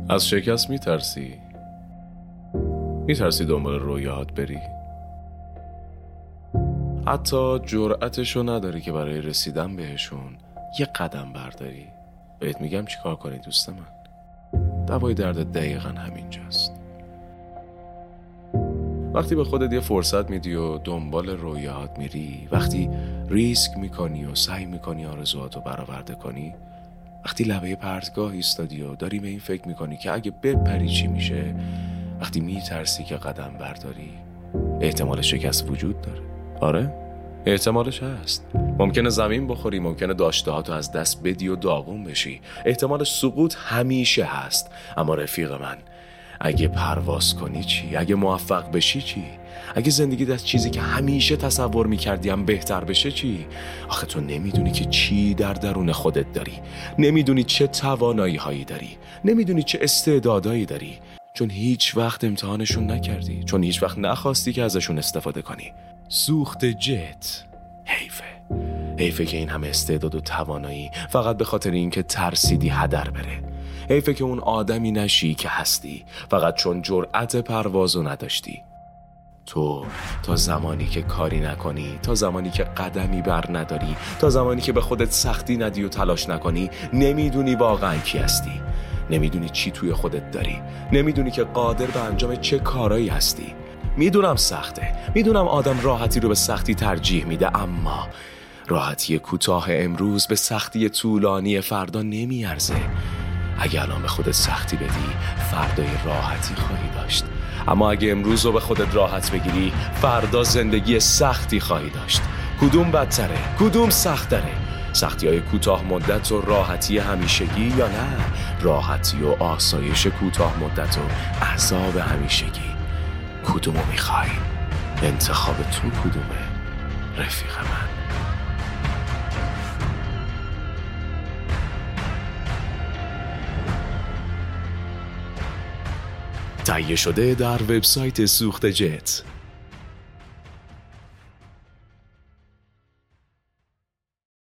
از شکست میترسی؟ میترسی دنبال رویاهات بری؟ حتی جرأتشو نداری که برای رسیدن بهشون یه قدم برداری؟ بهت میگم چی کار کنی دوست من. دوای درد دقیقا همینجاست. وقتی به خودت یه فرصت میدی و دنبال رویاهات میری، وقتی ریسک میکنی و سعی میکنی آرزوهاتو برآورده کنی، وقتی لبه پرتگاه ایستادی و داری به این فکر میکنی که اگه بپری چی میشه، وقتی میترسی که قدم برداری، احتمال شکست وجود داره. آره، احتمالش هست. ممکنه زمین بخوری، ممکنه داشتهاتو از دست بدی و داغون بشی. احتمال سقوط همیشه هست. اما رفیق من، اگه پرواز کنی چی؟ اگه موفق بشی چی؟ اگه زندگی از چیزی که همیشه تصور میکردی هم بهتر بشه چی؟ آخه تو نمیدونی که چی در درون خودت داری. نمیدونی چه توانایی هایی داری. نمیدونی چه استعدادایی داری. چون هیچ وقت امتحانشون نکردی. چون هیچ وقت نخواستی که ازشون استفاده کنی. سوخت جت. حیفه که این همه استعداد و توانایی فقط به خاطر اینکه ترسیدی هدر بره. حیفه که اون آدمی نشی که هستی فقط چون جرأت پروازو نداشتی. تو تا زمانی که کاری نکنی، تا زمانی که قدمی بر نداری، تا زمانی که به خودت سختی ندی و تلاش نکنی، نمیدونی واقعا کی هستی. نمیدونی چی توی خودت داری. نمیدونی که قادر به انجام چه کارایی هستی. میدونم سخته. میدونم آدم راحتی رو به سختی ترجیح میده، اما راحتی کوتاه امروز به سختی طولانی فردا نمیارزه. اگه الان به خودت سختی بدی، فردای راحتی خواهی داشت. اما اگه امروز رو به خودت راحت بگیری، فردا زندگی سختی خواهی داشت. کدوم بدتره؟ کدوم سخت‌تره؟ سختی‌های کوتاه مدت و راحتی همیشگی، یا نه راحتی و آسایش کوتاه مدت و عذاب همیشگی؟ کدومو میخوای؟ انتخاب تو کدومه رفیق من؟ تهیه شده در وبسایت سوخت جت.